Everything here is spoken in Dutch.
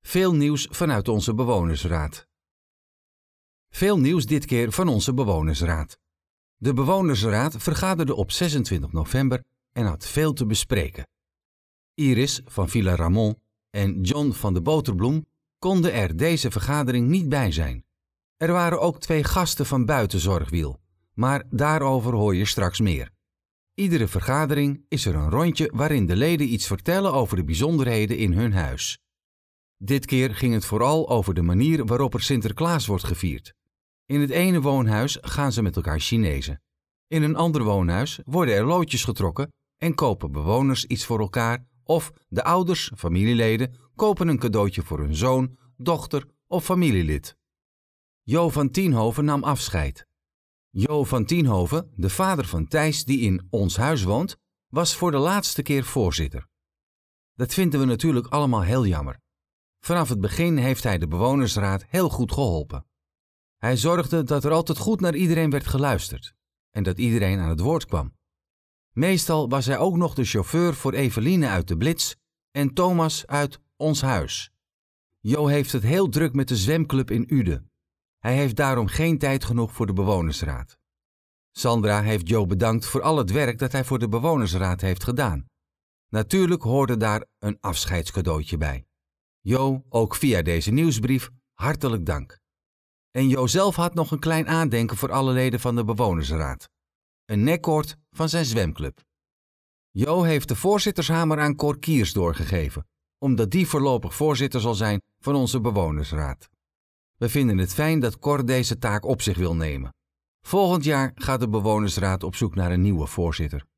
Veel nieuws vanuit onze bewonersraad. Veel nieuws dit keer van onze bewonersraad. De bewonersraad vergaderde op 26 november en had veel te bespreken. Iris van Villa Ramon en John van de Boterbloem konden er deze vergadering niet bij zijn. Er waren ook 2 gasten van Buitenzorgwiel, maar daarover hoor je straks meer. Iedere vergadering is er een rondje waarin de leden iets vertellen over de bijzonderheden in hun huis. Dit keer ging het vooral over de manier waarop er Sinterklaas wordt gevierd. In het ene woonhuis gaan ze met elkaar Chinezen. In een ander woonhuis worden er loodjes getrokken en kopen bewoners iets voor elkaar of de ouders, familieleden, kopen een cadeautje voor hun zoon, dochter of familielid. Jo van Tienhoven nam afscheid. Jo van Tienhoven, de vader van Thijs die in ons huis woont, was voor de laatste keer voorzitter. Dat vinden we natuurlijk allemaal heel jammer. Vanaf het begin heeft hij de bewonersraad heel goed geholpen. Hij zorgde dat er altijd goed naar iedereen werd geluisterd en dat iedereen aan het woord kwam. Meestal was hij ook nog de chauffeur voor Eveline uit de Blitz en Thomas uit ons huis. Jo heeft het heel druk met de zwemclub in Uden. Hij heeft daarom geen tijd genoeg voor de bewonersraad. Sandra heeft Jo bedankt voor al het werk dat hij voor de bewonersraad heeft gedaan. Natuurlijk hoorde daar een afscheidscadeautje bij. Jo, ook via deze nieuwsbrief, hartelijk dank. En Jo zelf had nog een klein aandenken voor alle leden van de bewonersraad. Een nekkoord van zijn zwemclub. Jo heeft de voorzittershamer aan Cor Kiers doorgegeven, omdat die voorlopig voorzitter zal zijn van onze bewonersraad. We vinden het fijn dat Cor deze taak op zich wil nemen. Volgend jaar gaat de bewonersraad op zoek naar een nieuwe voorzitter.